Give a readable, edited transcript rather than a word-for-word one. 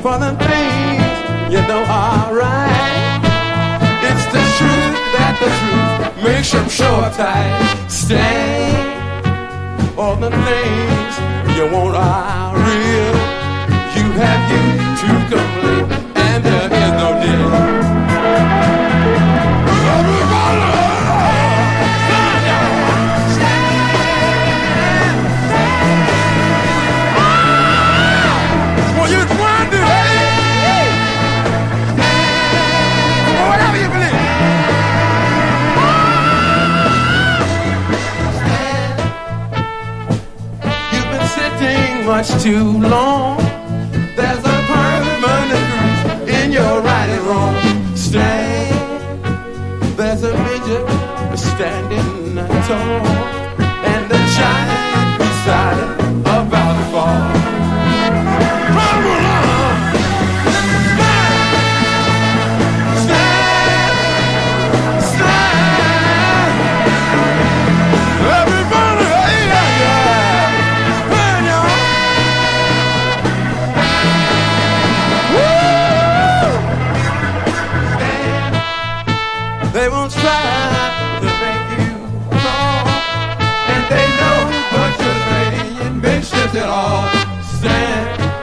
for the things you know are right. It's the truth that the truth makes them sure tight. Stand for the things you want are real. You have you to complete, and there is no deal. Much too long. There's a permanent groove in your right and wrong. Stand. There's a midget standing tall.